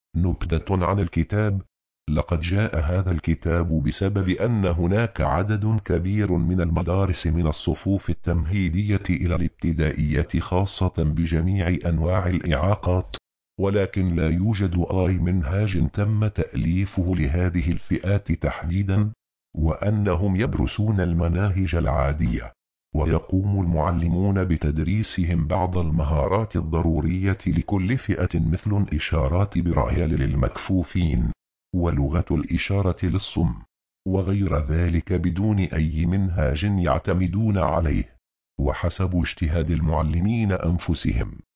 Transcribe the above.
نبذة عن الكتاب. لقد جاء هذا الكتاب بسبب أن هناك عدد كبير من المدارس من الصفوف التمهيدية إلى الابتدائية خاصة بجميع أنواع الإعاقات، ولكن لا يوجد أي منهاج تم تأليفه لهذه الفئات تحديدا، وأنهم يدرسون المناهج العادية، ويقوم المعلمون بتدريسهم بعض المهارات الضرورية لكل فئة مثل الإشارات برايل للمكفوفين، ولغة الإشارة للصم، وغير ذلك بدون أي منهاج يعتمدون عليه وحسب اجتهاد المعلمين أنفسهم.